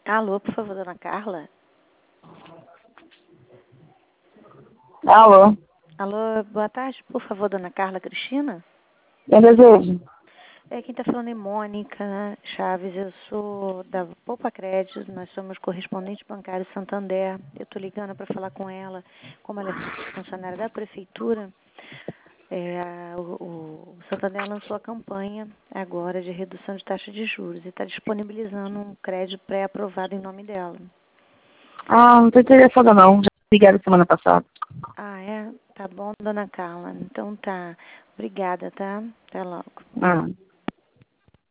Alô, por favor, dona Carla? Alô, Alô, boa tarde, por favor, dona Carla Cristina? eu desejo. Quem está falando é Mônica Chaves, eu sou da Poupa Crédito, nós somos correspondentes bancários Santander. Eu estou ligando para falar com ela, como ela é funcionária da prefeitura. O Santander lançou a campanha agora de redução de taxa de juros e está disponibilizando um crédito pré-aprovado em nome dela. Não estou interessada não. Já ligaram semana passada. É? Tá bom, dona Carla. Então tá. Obrigada, tá? Até logo. Ah.